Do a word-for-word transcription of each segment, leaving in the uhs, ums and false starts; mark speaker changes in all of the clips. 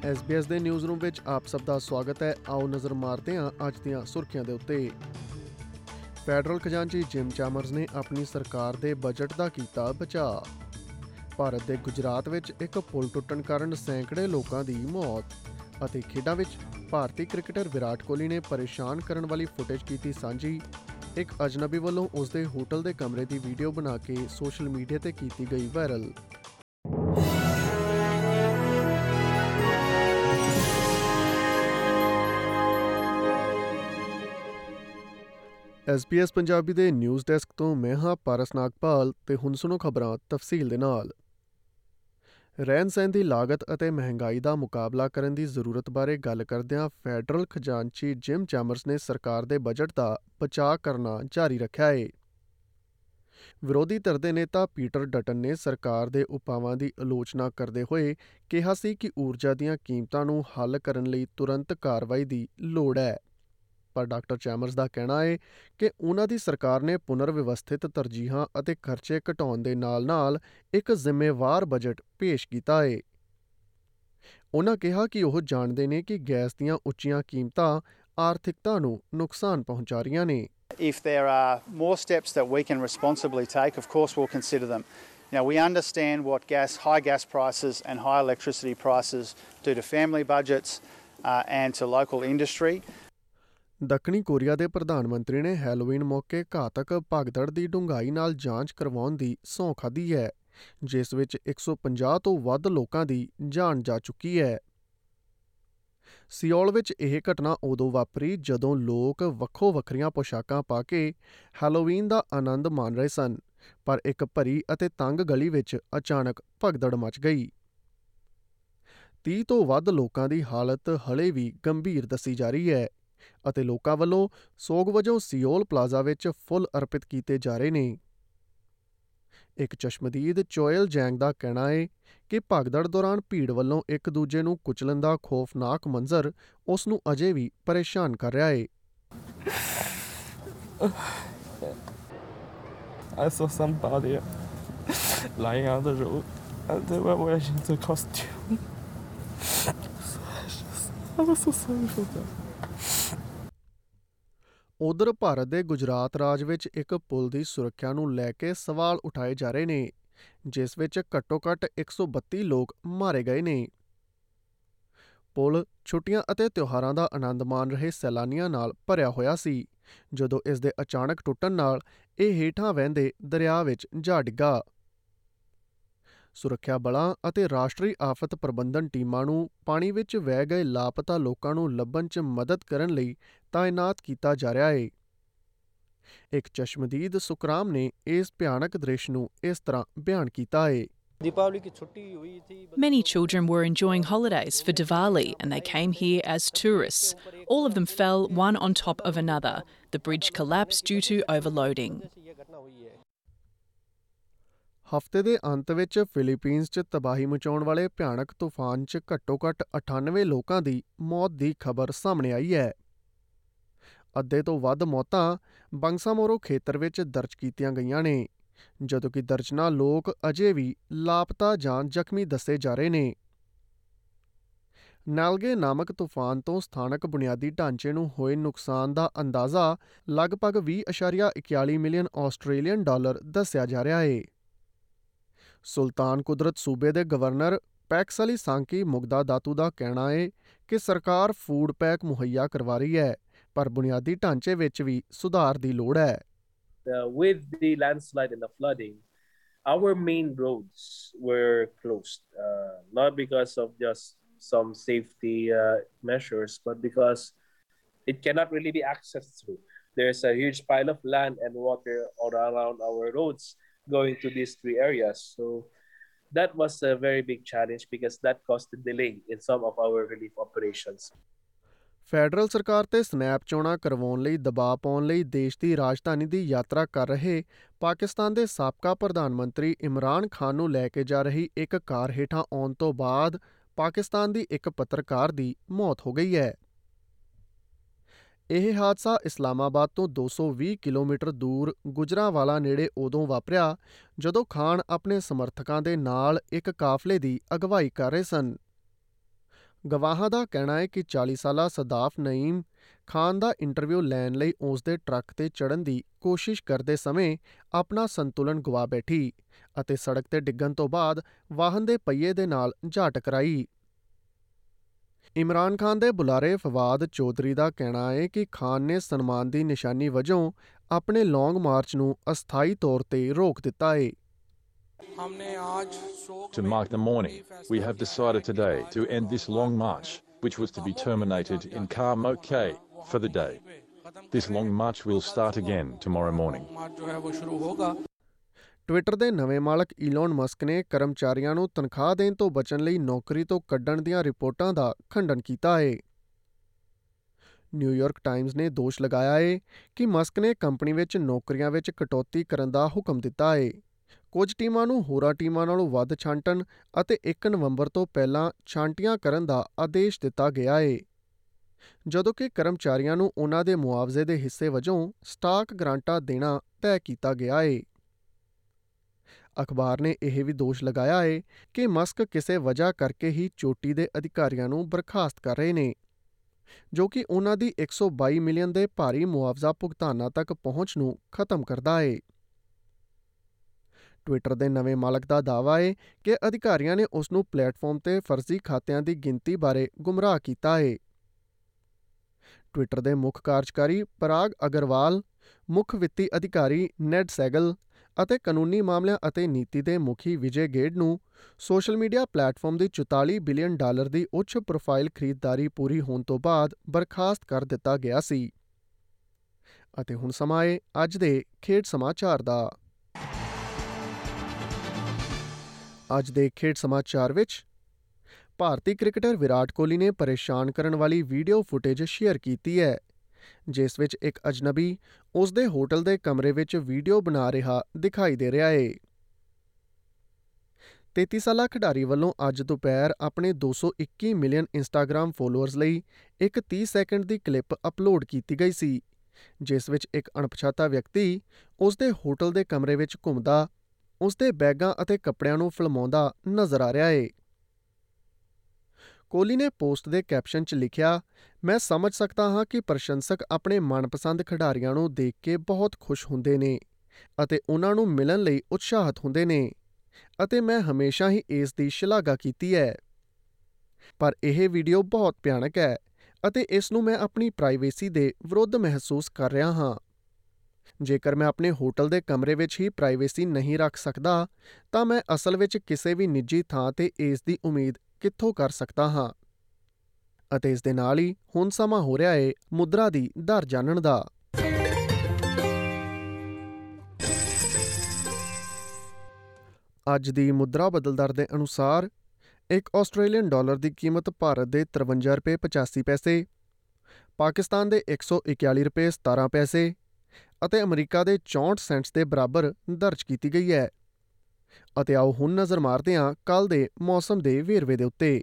Speaker 1: S B S ਦੇ newsroom ਵਿੱਚ ਆਪ ਸਭ ਦਾ ਸਵਾਗਤ ਹੈ। ਆਓ ਨਜ਼ਰ ਮਾਰਦੇ ਹਾਂ ਅੱਜ ਦੀਆਂ ਸੁਰਖੀਆਂ ਦੇ ਉੱਤੇ। ਫੈਡਰਲ ਖਜ਼ਾਨਚੀ ਜਿਮ ਚੈਮਰਜ਼ ਨੇ ਆਪਣੀ ਸਰਕਾਰ ਦੇ ਬਜਟ ਦਾ ਕੀਤਾ ਬਚਾਅ। ਭਾਰਤ ਦੇ ਗੁਜਰਾਤ ਵਿੱਚ ਇੱਕ ਪੁਲ ਟੁੱਟਣ ਕਾਰਨ ਸੈਂਕੜੇ ਲੋਕਾਂ ਦੀ ਮੌਤ। ਅਤੇ ਖੇਡਾਂ ਵਿੱਚ ਭਾਰਤੀ ਕ੍ਰਿਕਟਰ ਵਿਰਾਟ ਕੋਹਲੀ ਨੇ ਪਰੇਸ਼ਾਨ ਕਰਨ ਵਾਲੀ ਫੁਟੇਜ ਕੀਤੀ ਸਾਂਝੀ। ਇੱਕ ਅਜਨਬੀ ਵੱਲੋਂ ਉਸਦੇ ਹੋਟਲ ਦੇ ਕਮਰੇ ਦੀ ਵੀਡੀਓ ਬਣਾ ਕੇ ਸੋਸ਼ਲ ਮੀਡੀਆ ਤੇ ਕੀਤੀ ਗਈ viral. S B S Punjabi ਦੇ ਨਿਊਜ਼ ਡੈਸਕ ਤੋਂ ਮੈਂ ਹਾਂ ਪਾਰਸ ਨਾਗਪਾਲ ਤੇ ਹੁਣ ਸੁਣੋ ਖਬਰਾਂ ਤਫਸੀਲ ਦੇ ਨਾਲ। ਰਹਿਣ ਸਹਿਣ ਦੀ ਲਾਗਤ ਅਤੇ ਮਹਿੰਗਾਈ ਦਾ ਮੁਕਾਬਲਾ ਕਰਨ ਦੀ ਜ਼ਰੂਰਤ ਬਾਰੇ ਗੱਲ ਕਰਦਿਆਂ ਫੈਡਰਲ ਖਜ਼ਾਨਚੀ ਜਿਮ ਚੈਮਰਜ਼ ਨੇ ਸਰਕਾਰ ਦੇ ਬਜਟ ਦਾ ਬਚਾਅ ਕਰਨਾ ਜਾਰੀ ਰੱਖਿਆ ਹੈ। ਵਿਰੋਧੀ ਧਿਰ ਦੇ ਨੇਤਾ ਪੀਟਰ ਡਟਨ ਨੇ ਸਰਕਾਰ ਦੇ ਉਪਾਵਾਂ ਦੀ ਆਲੋਚਨਾ ਕਰਦੇ ਹੋਏ ਕਿਹਾ ਸੀ ਕਿ ਊਰਜਾ ਦੀਆਂ ਕੀਮਤਾਂ ਨੂੰ ਹੱਲ ਕਰਨ ਲਈ ਤੁਰੰਤ ਕਾਰਵਾਈ ਦੀ ਲੋੜ ਹੈ। ਪਰ ਡਾਕਟਰ ਚੈਮਰਜ਼ ਦਾ ਕਹਿਣਾ ਹੈ ਕਿ ਉਨ੍ਹਾਂ ਦੀ ਸਰਕਾਰ ਨੇ ਪੁਨਰ ਵਿਵਸਥਿਤ ਤਰਜੀਹਾਂ ਅਤੇ ਖਰਚੇ ਘਟਾਉਣ ਦੇ ਨਾਲ-ਨਾਲ ਇੱਕ ਜ਼ਿੰਮੇਵਾਰ ਬਜਟ ਪੇਸ਼ ਕੀਤਾ ਹੈ। ਉਨ੍ਹਾਂ ਕਿਹਾ ਕਿ ਉਹ ਜਾਣਦੇ ਨੇ ਕਿ ਗੈਸ ਦੀਆਂ ਉੱਚੀਆਂ ਕੀਮਤਾਂ ਆਰਥਿਕਤਾ ਨੂੰ ਨੁਕਸਾਨ ਪਹੁੰਚਾ ਰਹੀਆਂ ਨੇ।
Speaker 2: If there are more steps that we can responsibly take, of course we'll consider them. Now we understand what gas, high gas prices and high electricity prices do to family budgets uh, and to local industry.
Speaker 1: ਦੱਖਣੀ Korea ਦੇ ਪ੍ਰਧਾਨ ਮੰਤਰੀ ਨੇ Halloween ਮੌਕੇ ਘਾਤਕ ਭਗਦੜ ਦੀ ਡੂੰਘਾਈ ਨਾਲ ਜਾਂਚ ਕਰਵਾਉਣ ਦੀ ਸਹੁੰ ਖਾਧੀ ਹੈ, ਜਿਸ ਵਿੱਚ ਇੱਕ ਸੌ ਪੰਜਾਹ ਤੋਂ ਵੱਧ ਲੋਕਾਂ ਦੀ ਜਾਨ ਜਾ ਚੁੱਕੀ ਹੈ। ਸਿਓਲ ਵਿੱਚ ਇਹ ਘਟਨਾ ਉਦੋਂ ਵਾਪਰੀ ਜਦੋਂ ਲੋਕ ਵੱਖੋ ਵੱਖਰੀਆਂ ਪੋਸ਼ਾਕਾਂ ਪਾ ਕੇ ਹੈਲੋਵੀਨ ਦਾ ਆਨੰਦ ਮਾਣ ਰਹੇ ਸਨ, ਪਰ ਇੱਕ ਭਰੀ ਅਤੇ ਤੰਗ ਗਲੀ ਵਿੱਚ ਅਚਾਨਕ ਭਗਦੜ ਮਚ ਗਈ। ਤੀਹ ਤੋਂ ਵੱਧ ਲੋਕਾਂ ਦੀ ਹਾਲਤ ਹਲੇ ਵੀ ਗੰਭੀਰ ਦੱਸੀ ਜਾ ਰਹੀ ਹੈ ਅਤੇ ਲੋਕਾਂ ਵੱਲੋਂ ਸੋਗ ਵਜੋਂ ਸਿਓਲ ਪਲਾਜ਼ਾ ਵਿੱਚ ਫੁੱਲ ਅਰਪਿਤ ਕੀਤੇ ਜਾ ਰਹੇ ਨੇ। ਇੱਕ ਚਸ਼ਮਦੀਦ ਚੋਇਲ ਜੈਂਗ ਦਾ ਕਹਿਣਾ ਹੈ ਕਿ ਭਗਦੜ ਦੌਰਾਨ ਭੀੜ ਵੱਲੋਂ ਇੱਕ ਦੂਜੇ ਨੂੰ ਕੁਚਲਣ ਦਾ ਖੌਫਨਾਕ ਮੰਜ਼ਰ ਉਸ ਨੂੰ ਅਜੇ ਵੀ ਪਰੇਸ਼ਾਨ ਕਰ ਰਿਹਾ ਹੈ।
Speaker 3: I saw somebody lying on the road and they were wearing the costume. I was so sorry for them.
Speaker 1: ਉਧਰ ਭਾਰਤ ਦੇ ਗੁਜਰਾਤ ਰਾਜ ਵਿੱਚ ਇੱਕ ਪੁਲ ਦੀ ਸੁਰੱਖਿਆ ਨੂੰ ਲੈ ਕੇ ਸਵਾਲ ਉਠਾਏ ਜਾ ਰਹੇ ਨੇ, ਜਿਸ ਵਿੱਚ ਘੱਟੋ-ਘੱਟ ਇੱਕ ਸੌ ਬੱਤੀ ਲੋਕ ਮਾਰੇ ਗਏ ਨੇ। ਪੁਲ ਛੁੱਟੀਆਂ ਅਤੇ ਤਿਉਹਾਰਾਂ ਦਾ ਆਨੰਦ ਮਾਣ ਰਹੇ ਸੈਲਾਨੀਆਂ ਨਾਲ ਭਰਿਆ ਹੋਇਆ ਸੀ, ਜਦੋਂ ਇਸ ਦੇ ਅਚਾਨਕ ਟੁੱਟਣ ਨਾਲ ਇਹ ਹੇਠਾਂ ਵਹਿੰਦੇ ਦਰਿਆ ਵਿੱਚ ਜਾ ਡਿੱਗਾ। ਸੁਰੱਖਿਆ ਬਲਾਂ ਅਤੇ ਰਾਸ਼ਟਰੀ ਆਫਤ ਪ੍ਰਬੰਧਨ ਟੀਮਾਂ ਨੂੰ ਪਾਣੀ ਵਿੱਚ ਵਹਿ ਗਏ ਲਾਪਤਾ ਲੋਕਾਂ ਨੂੰ ਲੱਭਣ 'ਚ ਮਦਦ ਕਰਨ ਲਈ ਤਾਇਨਾਤ ਕੀਤਾ ਜਾ ਰਿਹਾ ਹੈ। ਇੱਕ ਚਸ਼ਮਦੀਦ ਸੁਕਰਾਮ ਨੇ ਇਸ ਭਿਆਨਕ ਦ੍ਰਿਸ਼ ਨੂੰ ਇਸ ਤਰ੍ਹਾਂ ਬਿਆਨ ਕੀਤਾ ਹੈ।
Speaker 4: Many children were enjoying holidays for Diwali and they came here as tourists. All of them fell one on top of another. The bridge collapsed due to overloading.
Speaker 1: ਹਫ਼ਤੇ ਦੇ ਅੰਤ ਵਿੱਚ ਫਿਲੀਪੀਨਜ਼ 'ਚ ਤਬਾਹੀ ਮਚਾਉਣ ਵਾਲੇ ਭਿਆਨਕ ਤੂਫਾਨ 'ਚ ਘੱਟੋ-ਘੱਟ ਅਠਾਨਵੇਂ ਲੋਕਾਂ ਦੀ ਮੌਤ ਦੀ ਖਬਰ ਸਾਹਮਣੇ ਆਈ ਹੈ। ਅੱਧੇ ਤੋਂ ਵੱਧ ਮੌਤਾਂ ਬੰਗਸਾਮੋਰੋ ਖੇਤਰ ਵਿੱਚ ਦਰਜ ਕੀਤੀਆਂ ਗਈਆਂ ਨੇ, ਜਦੋਂ ਕਿ ਦਰਜਨਾਂ ਲੋਕ ਅਜੇ ਵੀ ਲਾਪਤਾ ਜਾਂ ਜ਼ਖਮੀ ਦੱਸੇ ਜਾ ਰਹੇ ਨੇ। ਨਾਲਗੇ ਨਾਮਕ ਤੂਫਾਨ ਤੋਂ ਸਥਾਨਕ ਬੁਨਿਆਦੀ ਢਾਂਚੇ ਨੂੰ ਹੋਏ ਨੁਕਸਾਨ ਦਾ ਅੰਦਾਜ਼ਾ ਲਗਭਗ ਵੀਹ ਇਸ਼ਾਰੀਆ ਇਕਤਾਲੀ ਮਿਲੀਅਨ ਆਸਟ੍ਰੇਲੀਅਨ ਡਾਲਰ ਦੱਸਿਆ ਜਾ ਰਿਹਾ ਹੈ। ਸੁਲਤਾਨ ਕੁਦਰਤ ਸੂਬੇ ਦੇ ਗਵਰਨਰ ਪੈਕਸਲੀ ਸਾਂਕੀ ਮੁਗਦਾ ਦਾਤੂ ਦਾ ਕਹਿਣਾ ਹੈ ਕਿ ਸਰਕਾਰ ਫੂਡ ਪੈਕ ਮੁਹੱਈਆ ਕਰਵਾ ਰਹੀ ਹੈ, ਪਰ ਬੁਨਿਆਦੀ ਢਾਂਚੇ ਵਿੱਚ ਵੀ ਸੁਧਾਰ ਦੀ ਲੋੜ ਹੈ।
Speaker 5: Uh, with the landslide and the flooding, our main roads were closed, uh, not because of just some safety uh, measures, but because it cannot really be accessed through. There's a huge pile of land and water all around our roads going to these three areas. So that was a very big challenge because that caused a delay in some of our relief operations.
Speaker 1: Federal ਸਰਕਾਰ ਤੇ snap ਚੋਣਾਂ ਕਰਵਾਉਣ ਲਈ ਦਬਾਅ ਪਾਉਣ ਲਈ ਦੇਸ਼ ਦੀ ਰਾਜਧਾਨੀ ਦੀ ਯਾਤਰਾ ਕਰ ਰਹੇ ਪਾਕਿਸਤਾਨ ਦੇ ਸਾਬਕਾ ਪ੍ਰਧਾਨ ਮੰਤਰੀ ਇਮਰਾਨ ਖਾਨ ਨੂੰ ਲੈ ਕੇ ਜਾ ਰਹੀ ਇੱਕ ਕਾਰ ਹੇਠਾਂ ਆਉਣ ਤੋਂ ਬਾਅਦ ਪਾਕਿਸਤਾਨ ਦੀ ਇੱਕ ਪੱਤਰਕਾਰ ਦੀ ਮੌਤ ਹੋ ਗਈ ਹੈ। ਇਹ ਹਾਦਸਾ ਇਸਲਾਮਾਬਾਦ ਤੋਂ ਦੋ ਸੌ ਵੀਹ ਕਿਲੋਮੀਟਰ ਦੂਰ ਗੁਜਰਾਂਵਾਲਾ ਨੇੜੇ ਉਦੋਂ ਵਾਪਰਿਆ ਜਦੋਂ ਖਾਨ ਆਪਣੇ ਸਮਰਥਕਾਂ ਦੇ ਨਾਲ ਇੱਕ ਕਾਫਲੇ ਦੀ ਅਗਵਾਈ ਕਰ ਰਹੇ ਸਨ। ਗਵਾਹਾਂ ਦਾ ਕਹਿਣਾ ਹੈ ਕਿ ਚਾਲੀ ਸਾਲਾ ਸਦਾਫ ਨਈਮ ਖਾਨ ਦਾ ਇੰਟਰਵਿਊ ਲੈਣ ਲਈ ਉਸ ਦੇ ਟਰੱਕ ਤੇ ਚੜ੍ਹਨ ਦੀ ਕੋਸ਼ਿਸ਼ ਕਰਦੇ ਸਮੇਂ ਆਪਣਾ ਸੰਤੁਲਨ ਗੁਆ ਬੈਠੀ ਅਤੇ ਸੜਕ ਤੇ ਡਿੱਗਣ ਤੋਂ ਬਾਅਦ ਵਾਹਨ ਦੇ ਪਹੀਏ ਦੇ ਨਾਲ ਜਾ ਟਕਰਾਈ। ਇਮਰਾਨ ਖਾਨ ਦੇ ਬੁਲਾਰੇ ਫਵਾਦ ਚੌਧਰੀ ਦਾ ਕਹਿਣਾ ਹੈ ਕਿ ਖਾਨ ਨੇ ਸਨਮਾਨ ਦੀ ਨਿਸ਼ਾਨੀ ਵਜੋਂ ਆਪਣੇ ਲੌਂਗ ਮਾਰਚ ਨੂੰ ਅਸਥਾਈ ਤੌਰ ਤੇ ਰੋਕ ਦਿੱਤਾ ਹੈ।
Speaker 6: To mark the mourning, we have decided today to end this long march, which was to be terminated in Kar-Mokhe for the day. This long march will start again tomorrow morning.
Speaker 1: Twitter ਦੇ ਨਵੇਂ ਮਾਲਕ ਈਲੋਨ Musk ਨੇ ਕਰਮਚਾਰੀਆਂ ਨੂੰ ਤਨਖਾਹ ਦੇਣ ਤੋਂ ਬਚਣ ਲਈ ਨੌਕਰੀ ਤੋਂ ਕੱਢਣ ਦੀਆਂ ਰਿਪੋਰਟਾਂ ਦਾ ਖੰਡਨ ਕੀਤਾ ਹੈ। ਨਿਊਯਾਰਕ ਟਾਈਮਜ਼ ਨੇ ਦੋਸ਼ ਲਗਾਇਆ ਹੈ ਕਿ ਮਸਕ ਨੇ ਕੰਪਨੀ ਵਿੱਚ ਨੌਕਰੀਆਂ ਵਿੱਚ ਕਟੌਤੀ ਕਰਨ ਦਾ ਹੁਕਮ ਦਿੱਤਾ ਹੈ। ਕੁਝ ਟੀਮਾਂ ਨੂੰ ਹੋਰਾਂ ਟੀਮਾਂ ਨਾਲੋਂ ਵੱਧ ਛਾਂਟਣ ਅਤੇ ਇੱਕ ਨਵੰਬਰ ਤੋਂ ਪਹਿਲਾਂ ਛਾਂਟੀਆਂ ਕਰਨ ਦਾ ਆਦੇਸ਼ ਦਿੱਤਾ ਗਿਆ ਹੈ, ਜਦੋਂ ਕਿ ਕਰਮਚਾਰੀਆਂ ਨੂੰ ਉਨ੍ਹਾਂ ਦੇ ਮੁਆਵਜ਼ੇ ਦੇ ਹਿੱਸੇ ਵਜੋਂ ਸਟਾਕ ਗ੍ਰਾਂਟਾਂ ਦੇਣਾ ਤੈਅ ਕੀਤਾ ਗਿਆ ਹੈ। ਅਖਬਾਰ ਨੇ ਇਹ ਵੀ ਦੋਸ਼ ਲਗਾਇਆ ਹੈ ਕਿ ਮਸਕ ਕਿਸੇ ਵਜ੍ਹਾ ਕਰਕੇ ਹੀ ਚੋਟੀ ਦੇ ਅਧਿਕਾਰੀਆਂ ਨੂੰ ਬਰਖਾਸਤ ਕਰ ਰਹੇ ਨੇ, ਜੋ ਕਿ ਉਨ੍ਹਾਂ ਦੀ ਇੱਕ ਸੌ ਬਾਈ ਮਿਲੀਅਨ ਦੇ ਭਾਰੀ ਮੁਆਵਜ਼ਾ ਭੁਗਤਾਨਾਂ ਤੱਕ ਪਹੁੰਚ ਨੂੰ ਖਤਮ ਕਰਦਾ ਹੈ। ਟਵਿੱਟਰ ਦੇ ਨਵੇਂ ਮਾਲਕ ਦਾ ਦਾਅਵਾ ਹੈ ਕਿ ਅਧਿਕਾਰੀਆਂ ਨੇ ਉਸ ਨੂੰ ਪਲੇਟਫਾਰਮ ਤੇ ਫਰਜ਼ੀ ਖਾਤਿਆਂ ਦੀ ਗਿਣਤੀ ਬਾਰੇ ਗੁੰਮਰਾਹ ਕੀਤਾ ਹੈ। ਟਵਿੱਟਰ ਦੇ ਮੁੱਖ ਕਾਰਜਕਾਰੀ ਪਰਾਗ ਅਗਰਵਾਲ, ਮੁੱਖ ਵਿੱਤੀ ਅਧਿਕਾਰੀ ਨੈਡ ਸੈਗਲ ਅਤੇ ਕਾਨੂੰਨੀ ਮਾਮਲਿਆਂ ਅਤੇ ਨੀਤੀ ਦੇ ਮੁਖੀ ਵਿਜੇ ਗੇਡ ਨੂੰ ਸੋਸ਼ਲ ਮੀਡੀਆ ਪਲੇਟਫਾਰਮ ਦੀ ਚੁਤਾਲੀ ਬਿਲੀਅਨ ਡਾਲਰ ਦੀ ਉੱਚ ਪ੍ਰੋਫਾਈਲ ਖਰੀਦਦਾਰੀ ਪੂਰੀ ਹੋਣ ਤੋਂ ਬਾਅਦ ਬਰਖਾਸਤ ਕਰ ਦਿੱਤਾ ਗਿਆ ਸੀ। ਅਤੇ ਹੁਣ ਸਮਾਂ ਹੈ ਅੱਜ ਦੇ ਖੇਡ ਸਮਾਚਾਰ ਦਾ। ਅੱਜ ਦੇ ਖੇਡ ਸਮਾਚਾਰ ਵਿੱਚ ਭਾਰਤੀ ਕ੍ਰਿਕਟਰ ਵਿਰਾਟ ਕੋਹਲੀ ਨੇ ਪਰੇਸ਼ਾਨ ਕਰਨ ਵਾਲੀ ਵੀਡੀਓ ਫੁਟੇਜ ਸ਼ੇਅਰ ਕੀਤੀ ਹੈ, ਜਿਸ ਵਿੱਚ ਇੱਕ ਅਜਨਬੀ ਉਸ ਦੇ ਹੋਟਲ ਦੇ ਕਮਰੇ ਵਿੱਚ ਵੀਡੀਓ ਬਣਾ ਰਿਹਾ ਦਿਖਾਈ ਦੇ ਰਿਹਾ ਹੈ। ਤੇਤੀ ਸਾਲਾ ਖਿਡਾਰੀ ਵੱਲੋਂ ਅੱਜ ਦੁਪਹਿਰ ਆਪਣੇ ਦੋ ਸੌ ਇੱਕੀ ਮਿਲੀਅਨ ਇੰਸਟਾਗ੍ਰਾਮ ਫੋਲੋਅਰਜ਼ ਲਈ ਇੱਕ ਤੀਹ ਸੈਕਿੰਡ ਦੀ ਕਲਿੱਪ ਅਪਲੋਡ ਕੀਤੀ ਗਈ ਸੀ, ਜਿਸ ਵਿੱਚ ਇੱਕ ਅਣਪਛਾਤਾ ਵਿਅਕਤੀ ਉਸ ਦੇ ਹੋਟਲ ਦੇ ਕਮਰੇ ਵਿੱਚ ਘੁੰਮਦਾ ਉਸ ਦੇ ਬੈਗਾਂ ਅਤੇ ਕੱਪੜਿਆਂ ਨੂੰ ਫਿਲਮਾਉਂਦਾ ਨਜ਼ਰ ਆ ਰਿਹਾ ਹੈ। ਕੋਹਲੀ ਨੇ ਪੋਸਟ ਦੇ ਕੈਪਸ਼ਨ 'ਚ ਲਿਖਿਆ, "ਮੈਂ ਸਮਝ ਸਕਦਾ ਹਾਂ ਕਿ ਪ੍ਰਸ਼ੰਸਕ ਆਪਣੇ ਮਨਪਸੰਦ ਖਿਡਾਰੀਆਂ ਨੂੰ ਦੇਖ ਕੇ ਬਹੁਤ ਖੁਸ਼ ਹੁੰਦੇ ਨੇ ਅਤੇ ਉਨ੍ਹਾਂ ਨੂੰ ਮਿਲਣ ਲਈ ਉਤਸ਼ਾਹਿਤ ਹੁੰਦੇ ਨੇ, ਅਤੇ ਮੈਂ ਹਮੇਸ਼ਾ ਹੀ ਇਸ ਦੀ ਸ਼ਲਾਘਾ ਕੀਤੀ ਹੈ। ਪਰ ਇਹ ਵੀਡੀਓ ਬਹੁਤ ਭਿਆਨਕ ਹੈ ਅਤੇ ਇਸ ਨੂੰ ਮੈਂ ਆਪਣੀ ਪ੍ਰਾਈਵੇਸੀ ਦੇ ਵਿਰੁੱਧ ਮਹਿਸੂਸ ਕਰ ਰਿਹਾ ਹਾਂ। ਜੇਕਰ ਮੈਂ ਆਪਣੇ ਹੋਟਲ ਦੇ ਕਮਰੇ ਵਿੱਚ ਹੀ ਪ੍ਰਾਈਵੇਸੀ ਨਹੀਂ ਰੱਖ ਸਕਦਾ, ਤਾਂ ਮੈਂ ਅਸਲ ਵਿੱਚ ਕਿਸੇ ਵੀ ਨਿੱਜੀ ਥਾਂ 'ਤੇ ਇਸ ਦੀ ਉਮੀਦ ਕਿੱਥੋਂ ਕਰ ਸਕਦਾ ਹਾਂ?" ਅਤੇ ਇਸ ਦੇ ਨਾਲ ਹੀ ਹੁਣ ਸਮਾਂ ਹੋ ਰਿਹਾ ਹੈ ਮੁਦਰਾ ਦੀ ਦਰ ਜਾਣਨ ਦਾ। ਅੱਜ ਦੀ ਮੁਦਰਾ ਬਦਲ ਦਰ ਦੇ ਅਨੁਸਾਰ ਇੱਕ ਆਸਟ੍ਰੇਲੀਅਨ ਡਾਲਰ ਦੀ ਕੀਮਤ ਭਾਰਤ ਦੇ ਤਰਵੰਜਾ ਰੁਪਏ ਪਚਾਸੀ ਪੈਸੇ, ਪਾਕਿਸਤਾਨ ਦੇ ਇੱਕ ਸੌ ਇਕਤਾਲੀ ਰੁਪਏ ਸਤਾਰਾਂ ਪੈਸੇ ਅਤੇ ਅਮਰੀਕਾ ਦੇ ਚੌਂਹਠ ਸੈਂਟਸ ਦੇ ਬਰਾਬਰ ਦਰਜ ਕੀਤੀ ਗਈ ਹੈ। ਅਤੇ ਆਓ ਹੁਣ ਨਜ਼ਰ ਮਾਰਦੇ ਹਾਂ ਕੱਲ੍ਹ ਦੇ ਮੌਸਮ ਦੇ ਵੇਰਵੇ ਦੇ ਉੱਤੇ।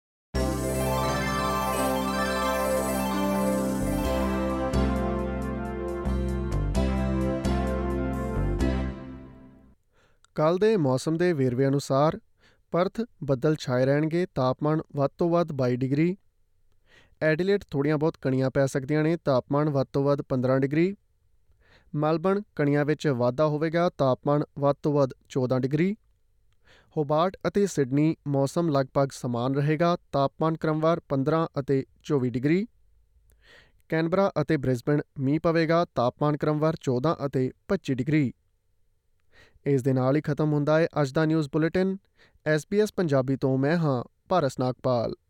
Speaker 1: ਕੱਲ੍ਹ ਦੇ ਮੌਸਮ ਦੇ ਵੇਰਵੇ ਅਨੁਸਾਰ ਪਰਥ ਬੱਦਲ ਛਾਏ ਰਹਿਣਗੇ, ਤਾਪਮਾਨ ਵੱਧ ਤੋਂ ਵੱਧ ਬਾਈ ਡਿਗਰੀ। ਐਡੀਲੇਡ ਥੋੜ੍ਹੀਆਂ ਬਹੁਤ ਕਣੀਆਂ ਪੈ ਸਕਦੀਆਂ ਨੇ, ਤਾਪਮਾਨ ਵੱਧ ਤੋਂ ਵੱਧ ਪੰਦਰਾਂ ਡਿਗਰੀ। ਮੈਲਬਰਨ ਕਣੀਆਂ ਵਿੱਚ ਵਾਧਾ ਹੋਵੇਗਾ, ਤਾਪਮਾਨ ਵੱਧ ਤੋਂ ਵੱਧ ਚੌਦਾਂ ਡਿਗਰੀ। ਹੋਬਾਰਟ ਅਤੇ ਸਿਡਨੀ ਮੌਸਮ ਲਗਭਗ ਸਮਾਨ ਰਹੇਗਾ, ਤਾਪਮਾਨ ਕ੍ਰਮਵਾਰ ਪੰਦਰਾਂ ਅਤੇ ਚੌਵੀ ਡਿਗਰੀ। ਕੈਨਬਰਾ ਅਤੇ ਬ੍ਰਿਸਬੇਨ ਮੀਂਹ ਪਵੇਗਾ, ਤਾਪਮਾਨ ਕ੍ਰਮਵਾਰ ਚੌਦਾਂ ਅਤੇ ਪੱਚੀ ਡਿਗਰੀ। ਇਸ ਦੇ ਨਾਲ ਹੀ ਖਤਮ ਹੁੰਦਾ ਹੈ ਅੱਜ ਦਾ news bulletin. S B S Punjabi ਤੋਂ ਮੈਂ ਹਾਂ ਪਾਰਸ ਨਾਗਪਾਲ।